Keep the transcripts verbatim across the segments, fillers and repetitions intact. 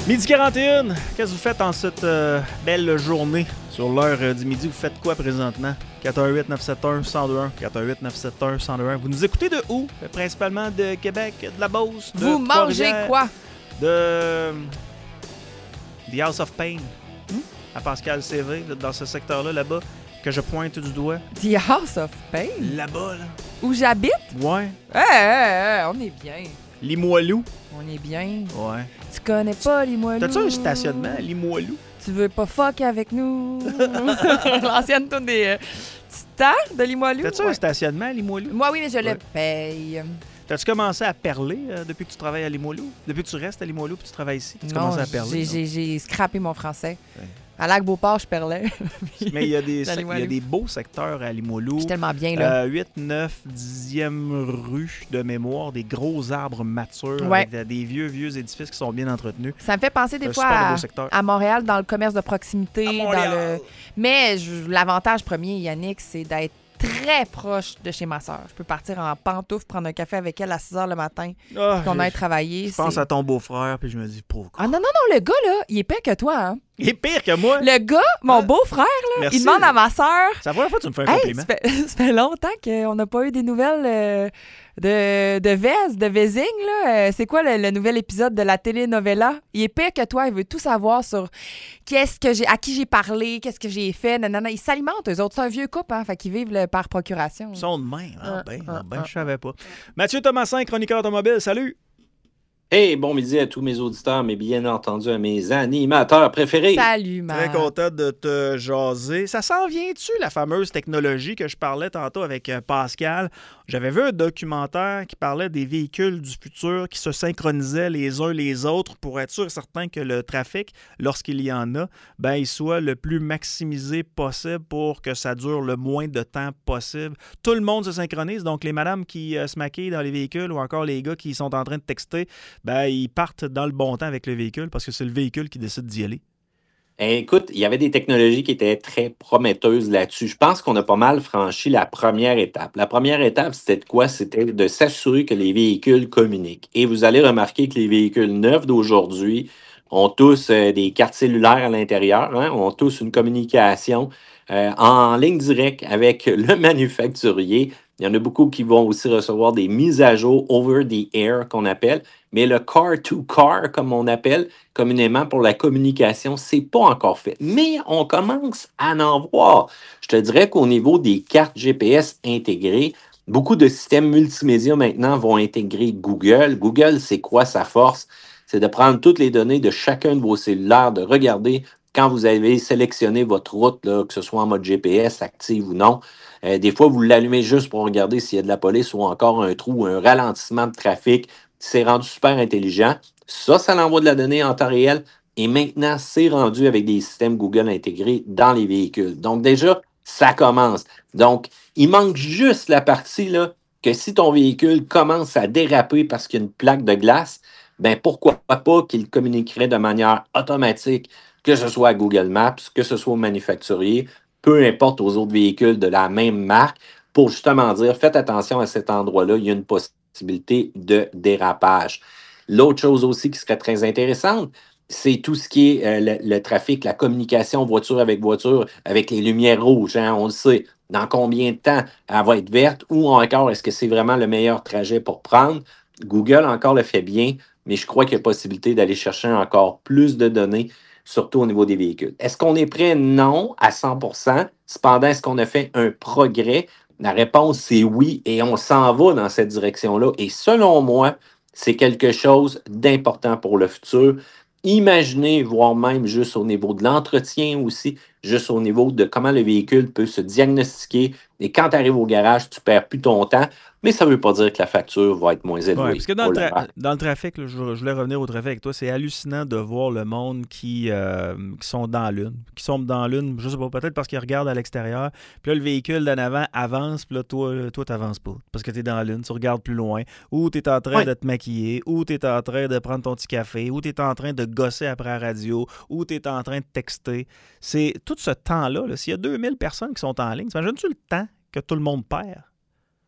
Midi quarante et un, qu'est-ce que vous faites en cette euh, belle journée? Sur l'heure euh, du midi, vous faites quoi présentement? quatre un huit neuf sept un un zéro deux un, quatre un huit neuf sept un un zéro deux un. Vous nous écoutez de où? Principalement de Québec, de la Beauce, de Vous mangez quoi? De The House of Pain, hmm? à Pascal C V, là, dans ce secteur-là, là-bas, que je pointe du doigt. The House of Pain? Là-bas, là. Où j'habite? Ouais. Eh, hey, hey, on est bien. Limoilou. On est bien. Ouais. Tu connais pas Limoilou? T'as-tu un stationnement à Limoilou? Tu veux pas fuck avec nous? L'ancienne tourne des euh, stars de Limoilou. T'as-tu ouais. un stationnement à Limoilou? Moi, oui, mais je ouais. le paye. T'as-tu commencé à perler euh, depuis que tu travailles à Limoilou? Depuis que tu restes à Limoilou puis tu travailles ici? Tu commences à perler? J'ai, j'ai, j'ai scrappé mon français. Ouais. À Lac-Beauport, je perlais. Mais il y, a des, il y a des beaux secteurs à Limoilou. Je suis tellement bien, là. Euh, huit, neuf, dixième rue de mémoire, des gros arbres matures ouais. avec des vieux, vieux édifices qui sont bien entretenus. Ça me fait penser des un fois à, à Montréal, dans le commerce de proximité. Dans le... Mais je, l'avantage premier, Yannick, c'est d'être très proche de chez ma sœur. Je peux partir en pantoufle, prendre un café avec elle à six heures le matin, oh, qu'on aille travailler. Je pense à ton beau-frère, puis je me dis, pauvre. Ah non, non, non, le gars, là, il est pire que toi, hein? Il est pire que moi? Le gars, mon hein? beau-frère, là, Merci. il demande à ma sœur... C'est la première fois que tu me fais un hey, compliment. Ça fait, ça fait longtemps qu'on n'a pas eu des nouvelles euh, de, de Vez, de Vézing, là. Euh, c'est quoi le, le nouvel épisode de la telenovela? Il est pire que toi, il veut tout savoir sur qu'est-ce que j'ai, à qui j'ai parlé, qu'est-ce que j'ai fait, nanana. Ils s'alimentent, eux autres. C'est un vieux couple, hein, fait qu'ils vivent le, par procuration. Ils sont de même. Ah, ah, ben, ah, ah, ben, ah, je savais pas. Mathieu Thomasin, chroniqueur automobile, salut! Hey, bon midi à tous mes auditeurs, mais bien entendu à mes animateurs préférés. Salut, Marc. Très content de te jaser. Ça s'en vient-tu, la fameuse technologie que je parlais tantôt avec Pascal? J'avais vu un documentaire qui parlait des véhicules du futur qui se synchronisaient les uns les autres pour être sûr et certain que le trafic, lorsqu'il y en a, ben, il soit le plus maximisé possible pour que ça dure le moins de temps possible. Tout le monde se synchronise, donc les madames qui euh, se maquillent dans les véhicules ou encore les gars qui sont en train de texter, ben, ils partent dans le bon temps avec le véhicule parce que c'est le véhicule qui décide d'y aller. Écoute, il y avait des technologies qui étaient très prometteuses là-dessus. Je pense qu'on a pas mal franchi la première étape. La première étape, c'était de quoi? C'était de s'assurer que les véhicules communiquent. Et vous allez remarquer que les véhicules neufs d'aujourd'hui ont tous euh, des cartes cellulaires à l'intérieur, hein, ont tous une communication euh, en ligne directe avec le manufacturier. Il y en a beaucoup qui vont aussi recevoir des mises à jour over the air qu'on appelle, mais le car-to-car, comme on appelle communément pour la communication, c'est pas encore fait. Mais on commence à en voir. Je te dirais qu'au niveau des cartes G P S intégrées, beaucoup de systèmes multimédia maintenant vont intégrer Google. Google, c'est quoi sa force? C'est de prendre toutes les données de chacun de vos cellulaires, de regarder quand vous avez sélectionné votre route, là, que ce soit en mode G P S, active ou non. Euh, des fois, vous l'allumez juste pour regarder s'il y a de la police ou encore un trou, un ralentissement de trafic. C'est rendu super intelligent. Ça, ça l'envoie de la donnée en temps réel. Et maintenant, c'est rendu avec des systèmes Google intégrés dans les véhicules. Donc déjà, ça commence. Donc, il manque juste la partie là, que si ton véhicule commence à déraper parce qu'il y a une plaque de glace, ben pourquoi pas qu'il communiquerait de manière automatique, que ce soit à Google Maps, que ce soit au manufacturier, peu importe aux autres véhicules de la même marque, pour justement dire, faites attention à cet endroit-là, il y a une possibilité de dérapage. L'autre chose aussi qui serait très intéressante, c'est tout ce qui est euh, le, le trafic, la communication voiture avec voiture, avec les lumières rouges, hein, on le sait. Dans combien de temps elle va être verte ou encore est-ce que c'est vraiment le meilleur trajet pour prendre? Google encore le fait bien, mais je crois qu'il y a possibilité d'aller chercher encore plus de données, surtout au niveau des véhicules. Est-ce qu'on est prêt? Non, à cent pour cent. Cependant, est-ce qu'on a fait un progrès? La réponse, c'est oui, et on s'en va dans cette direction-là. Et selon moi, c'est quelque chose d'important pour le futur. Imaginez, voire même juste au niveau de l'entretien aussi, juste au niveau de comment le véhicule peut se diagnostiquer. Et quand tu arrives au garage, tu ne perds plus ton temps. Mais ça ne veut pas dire que la facture va être moins élevée. Ouais, parce que dans, le, tra- dans le trafic, là, je, je voulais revenir au trafic avec toi, c'est hallucinant de voir le monde qui, euh, qui sont dans la lune. Qui sont dans la lune, je sais pas, peut-être parce qu'ils regardent à l'extérieur. Puis là, le véhicule d'en avant avance, puis là, toi, toi tu n'avances pas. Parce que tu es dans la lune, tu regardes plus loin. Ou tu es en train ouais. de te maquiller, ou tu es en train de prendre ton petit café, ou tu es en train de gosser après la radio, ou tu es en train de texter. C'est tout ce temps-là. Là, s'il y a deux mille personnes qui sont en ligne, t'imagines-tu le temps que tout le monde perd?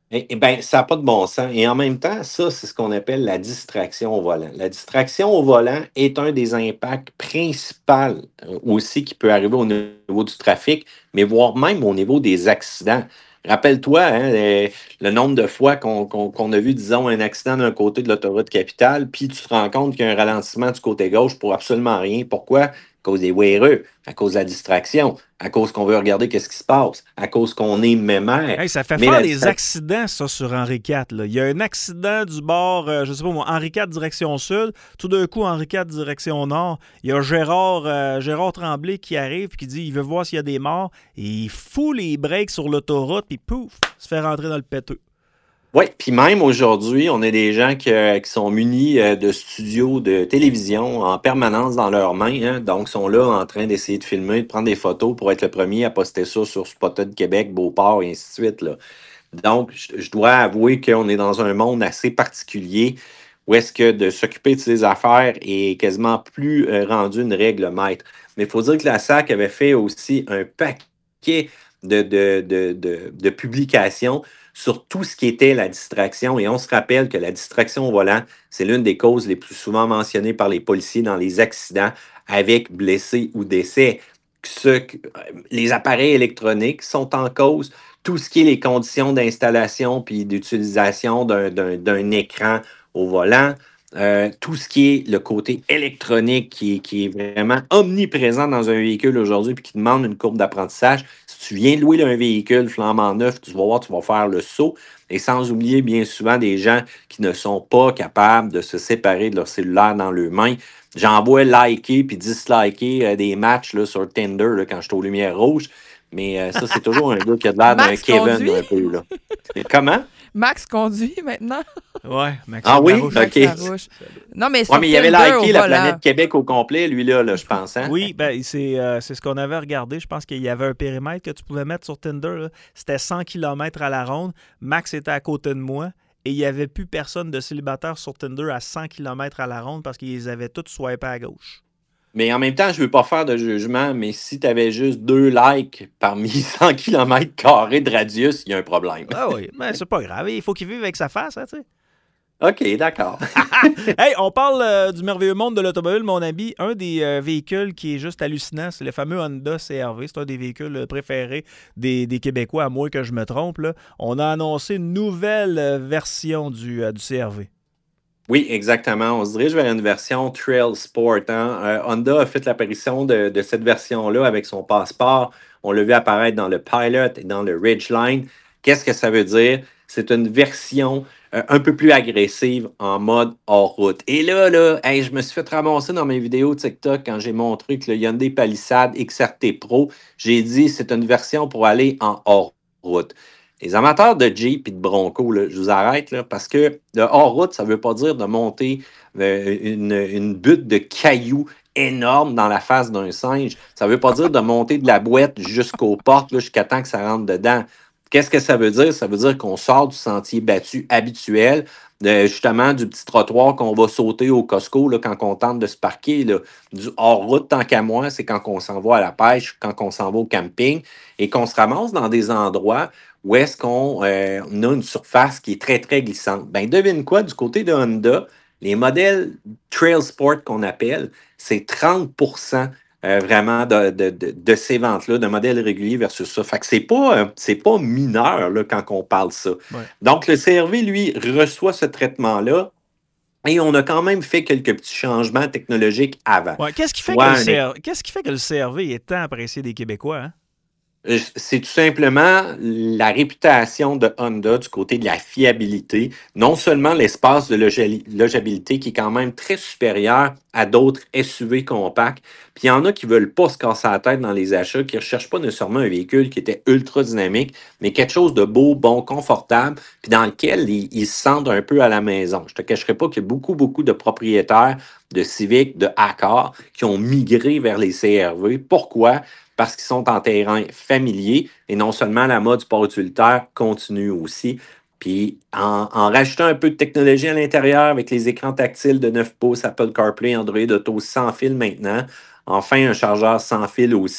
Eh, eh ben, ça n'a pas de bon sens. Et en même temps, ça, c'est ce qu'on appelle la distraction au volant. La distraction au volant est un des impacts principaux euh, aussi qui peut arriver au niveau du trafic, mais voire même au niveau des accidents. Rappelle-toi, hein, le, le nombre de fois qu'on qu'on- qu'on a vu, disons, un accident d'un côté de l'autoroute capitale, puis tu te rends compte qu'il y a un ralentissement du côté gauche pour absolument rien. Pourquoi? À cause des wearers, à cause de la distraction, à cause qu'on veut regarder qu'est-ce qui se passe, à cause qu'on est mémère. Hey, ça fait Mais faire la des distraction. accidents, ça, sur Henri quatre. Là. Il y a un accident du bord, euh, je sais pas moi, Henri quatre direction sud. Tout d'un coup, Henri quatre direction nord. Il y a Gérard, euh, Gérard Tremblay qui arrive et qui dit il veut voir s'il y a des morts. Et il fout les breaks sur l'autoroute, puis pouf, se fait rentrer dans le péteux. Oui, puis même aujourd'hui, on a des gens qui, euh, qui sont munis euh, de studios de télévision en permanence dans leurs mains. Hein, donc, sont là en train d'essayer de filmer, de prendre des photos pour être le premier à poster ça sur Spotted Québec, Beauport et ainsi de suite. Là. Donc, je, je dois avouer qu'on est dans un monde assez particulier où est-ce que de s'occuper de ses affaires est quasiment plus euh, rendu une règle maître. Mais il faut dire que la S A C avait fait aussi un paquet de, de, de, de, de publications sur tout ce qui était la distraction. Et on se rappelle que la distraction au volant, c'est l'une des causes les plus souvent mentionnées par les policiers dans les accidents avec blessés ou décès. Ce, les appareils électroniques sont en cause. Tout ce qui est les conditions d'installation puis d'utilisation d'un, d'un, d'un écran au volant. Euh, tout ce qui est le côté électronique qui, qui est vraiment omniprésent dans un véhicule aujourd'hui puis qui demande une courbe d'apprentissage. Si tu viens de louer un véhicule flambant neuf, tu vas voir, tu vas faire le saut. Et sans oublier bien souvent des gens qui ne sont pas capables de se séparer de leur cellulaire dans leurs mains. J'en vois liker puis disliker euh, des matchs là, sur Tinder là, quand je suis aux lumières rouges. Mais euh, ça, c'est toujours un gars qui a l'air d'un Max Kevin conduit. un peu. Là. Et comment? Max conduit maintenant. Ouais, Maxime Ah oui? Larouche. Max OK. Larouche. Non, mais sur Ouais, mais il avait Tinder, liké au la volant. planète Québec au complet, lui-là, là, je pense. Hein? Oui, ben, c'est, euh, c'est ce qu'on avait regardé. Je pense qu'il y avait un périmètre que tu pouvais mettre sur Tinder. Là. C'était cent kilomètres à la ronde. Max était à côté de moi. Et il n'y avait plus personne de célibataire sur Tinder à cent kilomètres à la ronde parce qu'ils avaient tous swipé à gauche. Mais en même temps, je ne veux pas faire de jugement, mais si tu avais juste deux likes parmi cent kilomètres carrés de radius, il y a un problème. Ah oui, mais c'est pas grave. Il faut qu'il vive avec sa face, hein, tu sais. OK, d'accord. Hey, on parle euh, du merveilleux monde de l'automobile, mon ami. Un des euh, véhicules qui est juste hallucinant, c'est le fameux Honda C R V. C'est un des véhicules préférés des, des Québécois, à moins que je me trompe. Là. On a annoncé une nouvelle euh, version du, euh, du C R V. Oui, exactement. On se dirige vers une version Trail Sport. Hein. Euh, Honda a fait l'apparition de, de cette version-là avec son passeport. On l'a vu apparaître dans le Pilot et dans le Ridgeline. Qu'est-ce que ça veut dire? C'est une version euh, un peu plus agressive en mode hors route. Et là, là hey, je me suis fait ramasser dans mes vidéos TikTok quand j'ai montré que le Hyundai Palisade X R T Pro, j'ai dit c'est une version pour aller en hors route. Les amateurs de Jeep et de Bronco, là, je vous arrête là, parce que de hors-route, ça ne veut pas dire de monter euh, une, une butte de cailloux énorme dans la face d'un singe. Ça ne veut pas dire de monter de la boîte jusqu'aux portes, là, jusqu'à temps que ça rentre dedans. Qu'est-ce que ça veut dire? Ça veut dire qu'on sort du sentier battu habituel, de, justement du petit trottoir qu'on va sauter au Costco là, quand on tente de se parquer. Là. Du hors-route, tant qu'à moi, c'est quand on s'en va à la pêche, quand on s'en va au camping et qu'on se ramasse dans des endroits où est-ce qu'on euh, on a une surface qui est très, très glissante. Ben, devine quoi, du côté de Honda, les modèles Trail Sport qu'on appelle, c'est trente pour cent euh, vraiment de, de, de, de ces ventes-là, de modèles réguliers versus ça. Fait que c'est pas, euh, c'est pas mineur là, quand on parle ça. Ouais. Donc, le C R V, lui, reçoit ce traitement-là. Et on a quand même fait quelques petits changements technologiques avant. Ouais, qu'est-ce, qui fait Ouais, que le un- C R... qu'est-ce qui fait que le C R V est tant apprécié des Québécois? Hein? Euh, C'est tout simplement la réputation de Honda du côté de la fiabilité, non seulement l'espace de logia- logeabilité qui est quand même très supérieur à d'autres S U V compacts, puis il y en a qui ne veulent pas se casser la tête dans les achats, qui ne recherchent pas nécessairement un véhicule qui était ultra dynamique, mais quelque chose de beau, bon, confortable, puis dans lequel ils, ils se sentent un peu à la maison. Je ne te cacherai pas qu'il y a beaucoup, beaucoup de propriétaires de Civic, de Accord, qui ont migré vers les C R V. Pourquoi? Parce qu'ils sont en terrain familier et non seulement la mode sport utilitaire continue aussi. Puis en, en rajoutant un peu de technologie à l'intérieur avec les écrans tactiles de neuf pouces, Apple CarPlay, Android Auto sans fil maintenant, enfin un chargeur sans fil aussi,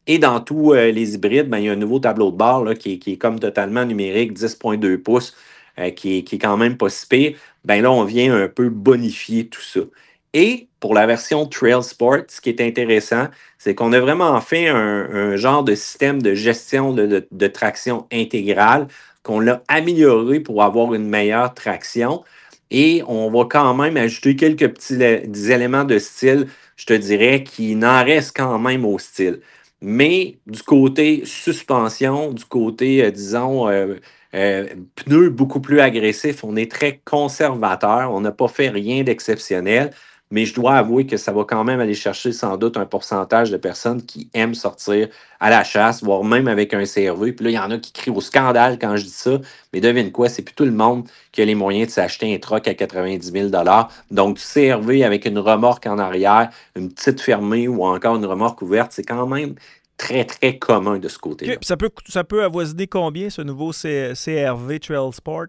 Et dans tous euh, les hybrides, ben, il y a un nouveau tableau de bord là, qui, est, qui est comme totalement numérique, dix virgule deux pouces, euh, qui, est, qui est quand même pas si pire. Ben là, on vient un peu bonifier tout ça. Et pour la version Trail Sport, ce qui est intéressant, c'est qu'on a vraiment fait un, un genre de système de gestion de, de, de traction intégrale, qu'on l'a amélioré pour avoir une meilleure traction. Et on va quand même ajouter quelques petits des éléments de style, je te dirais, qui n'en restent quand même au style. Mais du côté suspension, du côté, euh, disons, euh, euh, pneus beaucoup plus agressifs, on est très conservateur. On n'a pas fait rien d'exceptionnel. Mais je dois avouer que ça va quand même aller chercher sans doute un pourcentage de personnes qui aiment sortir à la chasse, voire même avec un C R V. Puis là, il y en a qui crient au scandale quand je dis ça. Mais devine quoi, c'est plus tout le monde qui a les moyens de s'acheter un truck à quatre-vingt-dix mille. Donc, du C R V avec une remorque en arrière, une petite fermée ou encore une remorque ouverte, c'est quand même très, très commun de ce côté-là. Okay, ça peut, ça peut avoisiner combien, ce nouveau C- CRV Trail Sport?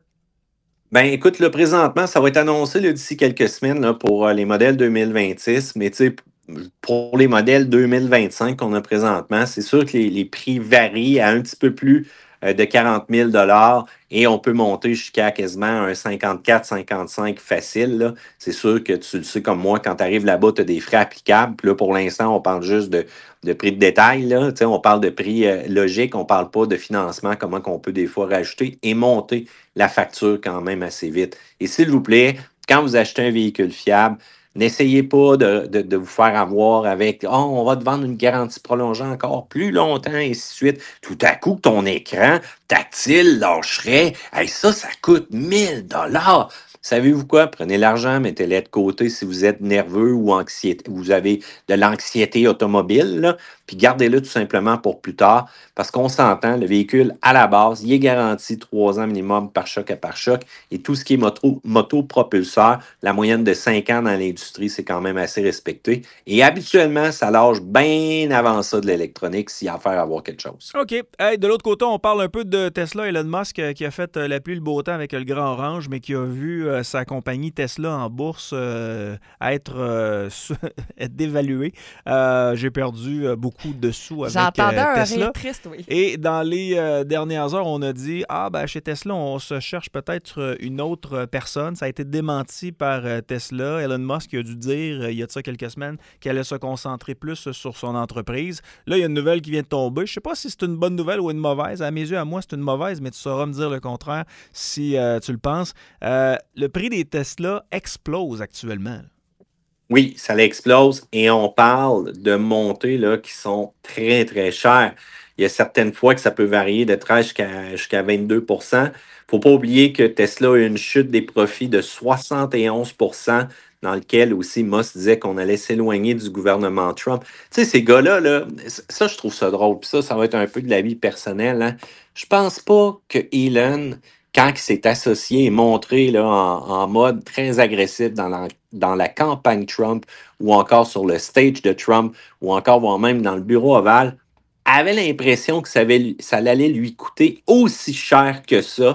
Ben écoute, là, présentement, ça va être annoncé là, d'ici quelques semaines là, pour euh, les modèles deux mille vingt-six, mais tu sais, pour les modèles deux mille vingt-cinq qu'on a présentement, c'est sûr que les, les prix varient à un petit peu plus euh, de quarante mille et on peut monter jusqu'à quasiment un cinquante-quatre cinquante-cinq facile. Là. C'est sûr que tu le sais comme moi, quand tu arrives là-bas, tu as des frais applicables. Puis là, pour l'instant, on parle juste de, de prix de détail. Là. Tu sais, on parle de prix euh, logique, on ne parle pas de financement, comment qu'on peut des fois rajouter et monter la facture quand même assez vite. Et s'il vous plaît, quand vous achetez un véhicule fiable, n'essayez pas de, de, de vous faire avoir avec « Oh, on va te vendre une garantie prolongée encore plus longtemps, et ainsi de suite. » Tout à coup, ton écran tactile lâcherait. Hey, ça, ça coûte mille dollars. Savez-vous quoi? Prenez l'argent, mettez-le de côté si vous êtes nerveux ou anxiété, vous avez de l'anxiété automobile, là, puis gardez-le tout simplement pour plus tard, parce qu'on s'entend, le véhicule, à la base, il est garanti trois ans minimum par choc à par choc, et tout ce qui est moto, moto-propulseur, la moyenne de cinq ans dans l'industrie, c'est quand même assez respecté, et habituellement, ça lâche bien avant ça de l'électronique s'il y a affaire à avoir quelque chose. OK. Hey, de l'autre côté, on parle un peu de Tesla. Elon Musk euh, qui a fait euh, la pluie le beau temps avec le grand orange, mais qui a vu euh, sa compagnie Tesla en bourse euh, être, euh, être dévaluée. Euh, j'ai perdu euh, beaucoup de sous avec J'entendais euh, un Tesla. rire triste, oui. Et dans les euh, dernières heures, on a dit « Ah, ben chez Tesla, on se cherche peut-être une autre personne. » Ça a été démenti par euh, Tesla. Elon Musk a dû dire, euh, il y a de ça quelques semaines, qu'elle allait se concentrer plus sur son entreprise. Là, il y a une nouvelle qui vient de tomber. Je ne sais pas si c'est une bonne nouvelle ou une mauvaise. À mes yeux, à moi, c'est une mauvaise, mais tu sauras me dire le contraire si euh, tu le penses. Euh, le prix des Tesla explose actuellement. Oui, ça l'explose et on parle de montées là, qui sont très, très chères. Il y a certaines fois que ça peut varier de treize jusqu'à jusqu'à vingt-deux pour cent. Il ne faut pas oublier que Tesla a eu une chute des profits de soixante et onze pour cent dans lequel aussi Musk disait qu'on allait s'éloigner du gouvernement Trump. Tu sais, ces gars-là, là, ça, je trouve ça drôle. Puis ça, ça va être un peu de la vie personnelle. Hein. Je pense pas que Elon, quand il s'est associé et montré là, en, en mode très agressif dans la, dans la campagne Trump ou encore sur le stage de Trump ou encore voire même dans le bureau ovale, avait l'impression que ça, avait, ça allait lui coûter aussi cher que ça,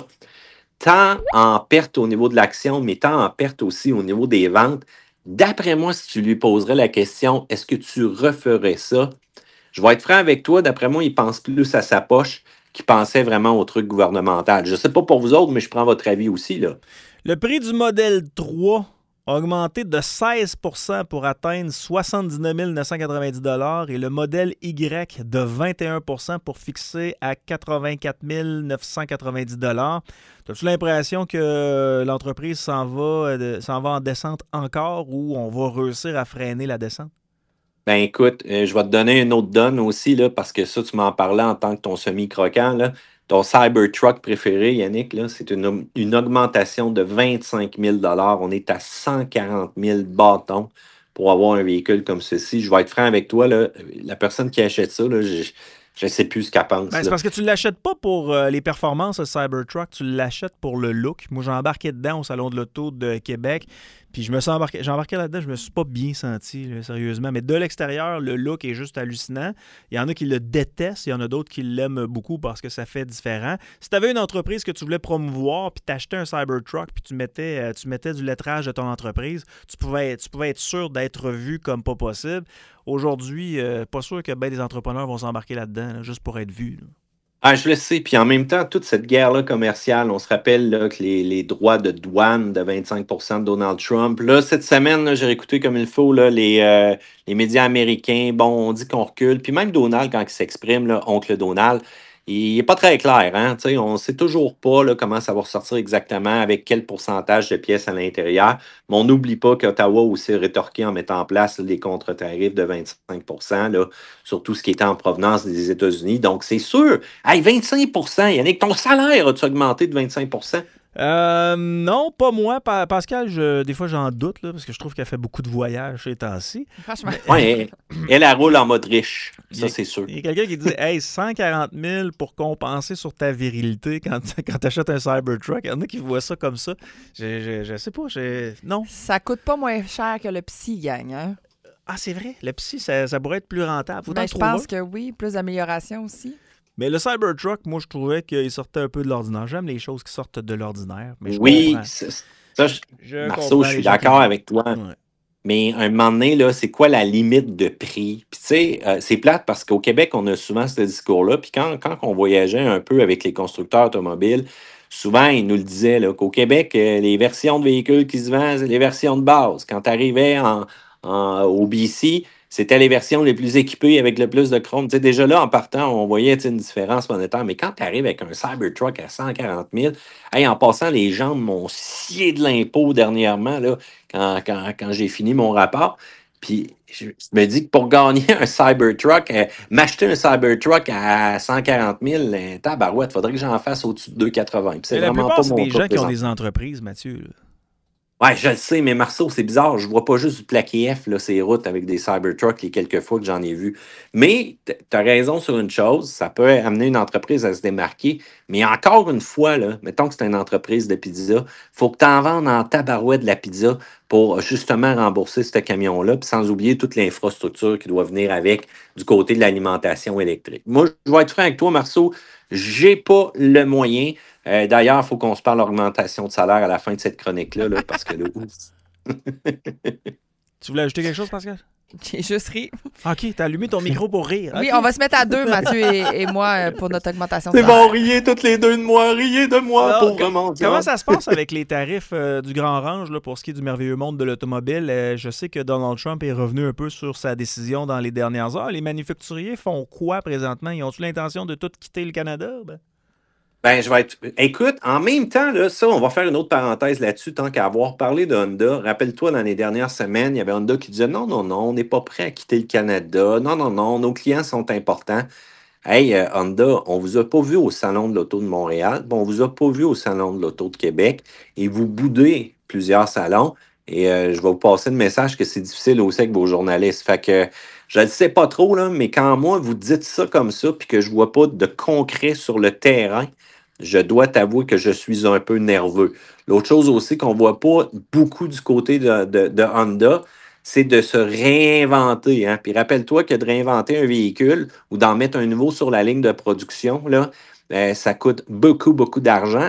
tant en perte au niveau de l'action, mais tant en perte aussi au niveau des ventes. D'après moi, si tu lui poserais la question, est-ce que tu referais ça? Je vais être franc avec toi, d'après moi, il pense plus à sa poche qu'il pensait vraiment au truc gouvernemental. Je ne sais pas pour vous autres, mais je prends votre avis aussi, là. Le prix du modèle trois a augmenté de seize pour cent pour atteindre soixante-dix-neuf mille neuf cent quatre-vingt-dix dollars et le modèle Y de vingt et un pour cent pour fixer à quatre-vingt-quatre mille neuf cent quatre-vingt-dix dollars. As-tu l'impression que l'entreprise s'en va, s'en va en descente encore ou on va réussir à freiner la descente? Ben écoute, euh, je vais te donner une autre donne aussi, là, parce que ça, tu m'en parlais en tant que ton semi-croquant, là. Ton Cybertruck préféré, Yannick, là, c'est une, une augmentation de vingt-cinq mille dollars. On est à cent quarante mille bâtons pour avoir un véhicule comme ceci. Je vais être franc avec toi, là, la personne qui achète ça, là, je ne sais plus ce qu'elle pense. Ben, c'est parce que tu ne l'achètes pas pour euh, les performances, le Cybertruck, tu l'achètes pour le look. Moi, j'ai embarqué dedans au Salon de l'Auto de Québec. Puis je me suis embarqué, j'ai embarqué là-dedans, je me suis pas bien senti, là, sérieusement. Mais de l'extérieur, le look est juste hallucinant. Il y en a qui le détestent, il y en a d'autres qui l'aiment beaucoup parce que ça fait différent. Si tu avais une entreprise que tu voulais promouvoir, puis t'achetais un Cybertruck, puis tu mettais, euh, tu mettais du lettrage de ton entreprise, tu pouvais, tu pouvais être sûr d'être vu comme pas possible. Aujourd'hui, euh, pas sûr que ben des entrepreneurs vont s'embarquer là-dedans, là, juste pour être vus. Là. Ah, je le sais. Puis en même temps, toute cette guerre-là commerciale, on se rappelle là, que les, les droits de douane de vingt-cinq pour cent de Donald Trump. Là, cette semaine, là, j'ai écouté comme il faut là, les, euh, les médias américains. Bon, on dit qu'on recule. Puis même Donald, quand il s'exprime, là, oncle Donald, il n'est pas très clair. Hein? Tu sais, on ne sait toujours pas là, comment ça va ressortir exactement, avec quel pourcentage de pièces à l'intérieur. Mais on n'oublie pas qu'Ottawa a aussi rétorqué en mettant en place là, des contre-tarifs de vingt-cinq pour cent là, sur tout ce qui était en provenance des États-Unis. Donc, c'est sûr. Hey, vingt-cinq pour cent, Yannick, ton salaire a-tu augmenté de vingt-cinq pour cent? Euh, non, pas moi. Pa- Pascal, je, des fois, j'en doute, là, parce que je trouve qu'elle fait beaucoup de voyages ces temps-ci. Franchement. Oui, elle, elle, elle roule en mode riche. Il y a- Ça, c'est sûr. Il y a quelqu'un qui dit « Hey, cent quarante mille pour compenser sur ta virilité quand, quand tu achètes un Cybertruck. » Il y en a qui voient ça comme ça. Je, je, je sais pas. Je... Non. Ça coûte pas moins cher que le psy, gang. Hein? Ah, c'est vrai. Le psy, ça, ça pourrait être plus rentable. Faut Ben, en je trouver un. pense que oui, plus d'amélioration aussi. Mais le Cybertruck, moi, je trouvais qu'il sortait un peu de l'ordinaire. J'aime les choses qui sortent de l'ordinaire. Mais je Oui, comprends. c'est- ça, je- Je Marceau, comprends je les suis gens qui d'accord aiment. avec toi. Ouais. Mais à un moment donné, là, c'est quoi la limite de prix? Puis tu sais, euh, c'est plate parce qu'au Québec, on a souvent ce discours-là. Puis quand, quand on voyageait un peu avec les constructeurs automobiles, souvent, ils nous le disaient là, qu'au Québec, euh, les versions de véhicules qui se vendent, c'est les versions de base. Quand tu arrivais en, en- au B C, c'était les versions les plus équipées avec le plus de chrome. Tu sais, déjà là, en partant, on voyait tu sais, une différence monétaire. Mais quand tu arrives avec un Cybertruck à cent quarante mille, hey, en passant, les gens m'ont scié de l'impôt dernièrement, là, quand, quand, quand j'ai fini mon rapport. Puis je me dis que pour gagner un Cybertruck, euh, m'acheter un Cybertruck à cent quarante mille, euh, tabarouette, faudrait que j'en fasse au-dessus de deux cent quatre-vingts. Puis c'est Mais la vraiment plupart, pas c'est mon des cas gens qui ont présentement. des entreprises, Mathieu. là. Ouais, je le sais, mais Marceau, c'est bizarre. Je vois pas juste du plaqué F, là, ces routes avec des Cybertrucks les quelques fois que j'en ai vu. Mais tu as raison sur une chose, ça peut amener une entreprise à se démarquer. Mais encore une fois, là, mettons que c'est une entreprise de pizza, faut que tu en vendes en tabarouette de la pizza pour justement rembourser ce camion-là, puis sans oublier toute l'infrastructure qui doit venir avec du côté de l'alimentation électrique. Moi, je vais être franc avec toi, Marceau, j'ai pas le moyen. Euh, D'ailleurs, il faut qu'on se parle d'augmentation de salaire à la fin de cette chronique-là, là, parce que là, Tu voulais ajouter quelque chose, Pascal? J'ai juste ri. OK, t'as allumé ton micro pour rire. Oui, OK. on va se mettre à deux, Mathieu et, et moi, euh, pour notre augmentation de c'est salaire. bon, riez toutes les deux de moi, riez de moi, Alors, pauvre co- mondial. Comment ça se passe avec les tarifs euh, du Grand Range là, pour ce qui est du merveilleux monde de l'automobile? Euh, je sais que Donald Trump est revenu un peu sur sa décision dans les dernières heures. Les manufacturiers font quoi présentement? Ils ont-ils l'intention de tout quitter le Canada? Ben, Ben, je vais être. Écoute, en même temps, là, ça, on va faire une autre parenthèse là-dessus, tant qu'à avoir parlé de Honda. Rappelle-toi, dans les dernières semaines, il y avait Honda qui disait non, non, non, on n'est pas prêt à quitter le Canada. Non, non, non, nos clients sont importants. Hey, euh, Honda, on vous a pas vu au Salon de l'Auto de Montréal, bon, on vous a pas vu au Salon de l'Auto de Québec, et vous boudez plusieurs salons. Et euh, je vais vous passer le message que c'est difficile aussi avec vos journalistes. Fait que je ne sais pas trop, là, mais quand moi, vous dites ça comme ça, puis que je vois pas de concret sur le terrain, je dois t'avouer que je suis un peu nerveux. L'autre chose aussi qu'on ne voit pas beaucoup du côté de, de, de Honda, c'est de se réinventer. Hein? Puis rappelle-toi que de réinventer un véhicule ou d'en mettre un nouveau sur la ligne de production, là, euh, ça coûte beaucoup, beaucoup d'argent.